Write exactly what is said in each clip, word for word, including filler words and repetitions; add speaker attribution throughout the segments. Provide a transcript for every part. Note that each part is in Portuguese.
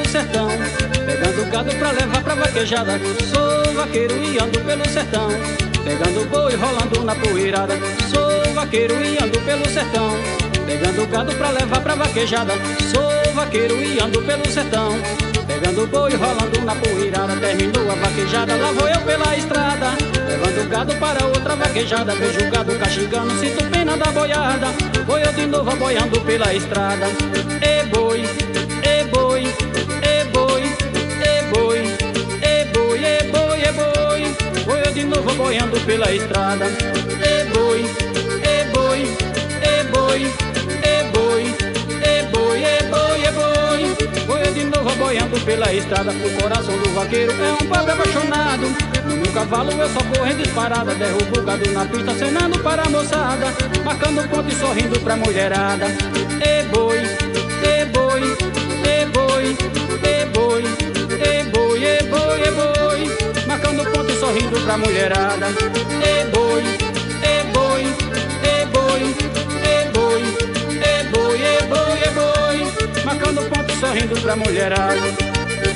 Speaker 1: sertão, pegando gado pra levar pra vaquejada. Sou vaqueiro e ando pelo sertão, pegando boi rolando na poeirada. Sou vaqueiro e ando pelo sertão, pegando gado pra levar pra vaquejada. Sou vaqueiro e ando pelo sertão, pegando boi rolando na poeirada. Terminou a vaquejada, lá vou eu pela estrada, levando gado para outra vaquejada. Vejo o gado caxingando, sinto pena da boiada. Vou eu de novo boiando pela estrada. E boi, e boi, e boi, e boi, e boi, e boi, e boi. Vou eu de novo boiando pela estrada. E boi, e boi, e boi, e boi, e boi, e boi, e boi. Vou eu de novo boiando pela estrada. O coração do vaqueiro é um pobre apaixonado. No meu cavalo eu só correndo disparada, derrubo o gado na pista, cenando para a moçada, marcando ponto e sorrindo pra mulherada. E boi, e boi, e boi, e boi, e boi, e boi, e boi, marcando ponto e sorrindo pra mulherada. E boi, e boi, e boi, e boi, e boi, e boi, e boi, marcando ponto e sorrindo pra mulherada.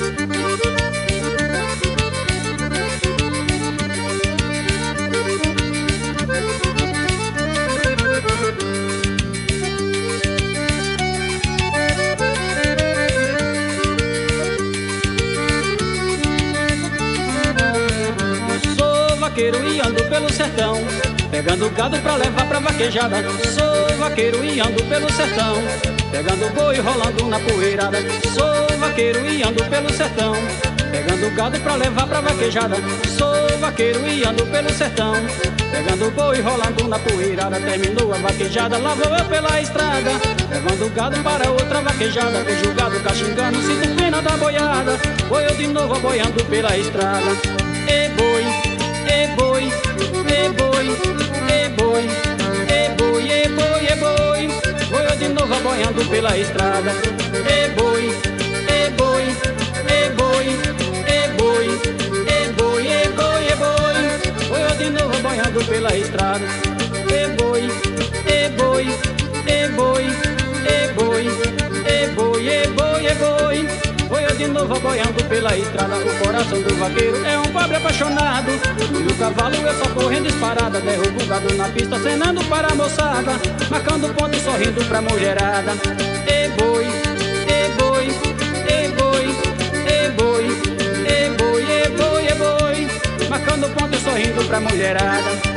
Speaker 1: Vaqueiro e ando pelo sertão, pegando gado pra levar pra vaquejada. Sou vaqueiro e ando pelo sertão, pegando boi rolando na poeirada. Sou vaqueiro e ando pelo sertão, pegando gado pra levar pra vaquejada. Sou vaqueiro e ando pelo sertão, pegando boi rolando na poeirada. Terminou a vaquejada, lá vou eu pela estrada, levando gado para outra vaquejada. Vejo o gado caxingando, sinto pena da boiada. Vou eu de novo boiando pela estrada. E boi, e boi, e boi, e boi, e boi, e boi, e boi. Vou eu de novo boiando pela estrada. E boi, e boi, e boi, e boi, e boi, e boi, e boi. Vou eu de novo boiando pela estrada. E boi, e boi, e boi, e boi, e boi, e boi, e boi. Vou eu de novo boiando pela estrada. O coração do vaqueiro é um pobre apaixonado. E o cavalo eu só correndo disparada, derrubo o gado na pista, cenando para a moçada, marcando ponto e sorrindo pra mulherada. E boi, e boi, e boi, e boi, e boi, e boi, e boi, marcando ponto e sorrindo pra mulherada.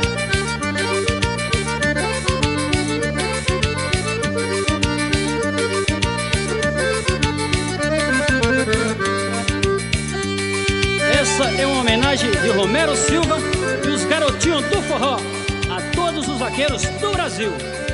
Speaker 1: Essa é uma homenagem de Romero Silva e os garotinhos do forró a todos os vaqueiros do Brasil.